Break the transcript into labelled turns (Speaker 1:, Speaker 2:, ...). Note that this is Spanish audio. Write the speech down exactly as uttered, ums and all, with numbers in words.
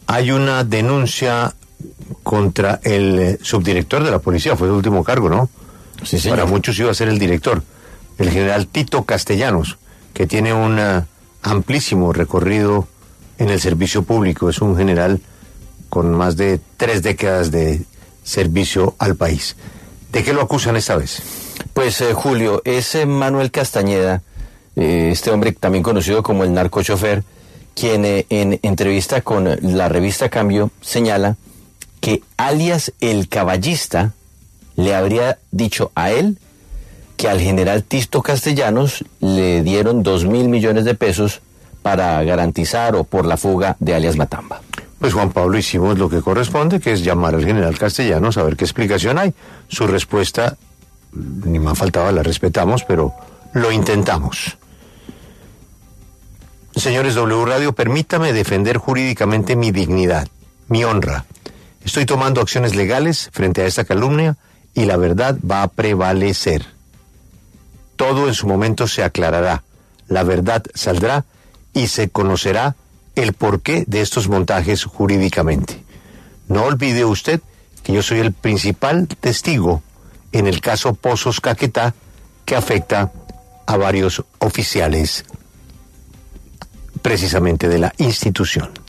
Speaker 1: hay una denuncia contra el subdirector de la policía, fue su último cargo, ¿no?
Speaker 2: Sí, señor.
Speaker 1: Para muchos iba a ser el director, el general Tito Castellanos, que tiene un uh, amplísimo recorrido en el servicio público. Es un general con más de tres décadas de servicio al país. ¿De qué lo acusan esta vez?
Speaker 2: Pues, eh, Julio, es eh, Manuel Castañeda, eh, este hombre también conocido como el narcochofer, quien eh, en entrevista con la revista Cambio señala que alias el Caballista le habría dicho a él que al general Tito Castellanos le dieron dos mil millones de pesos para garantizar o por la fuga de alias Matamba.
Speaker 1: Pues Juan Pablo, hicimos lo que corresponde, que es llamar al general Castellanos a ver qué explicación hay. Su respuesta, ni más faltaba, la respetamos, pero lo intentamos. Señores W Radio, permítame defender jurídicamente mi dignidad, mi honra. Estoy tomando acciones legales frente a esta calumnia y la verdad va a prevalecer. Todo en su momento se aclarará, la verdad saldrá y se conocerá el porqué de estos montajes jurídicamente. No olvide usted que yo soy el principal testigo en el caso Pozos Caquetá, que afecta a varios oficiales precisamente de la institución.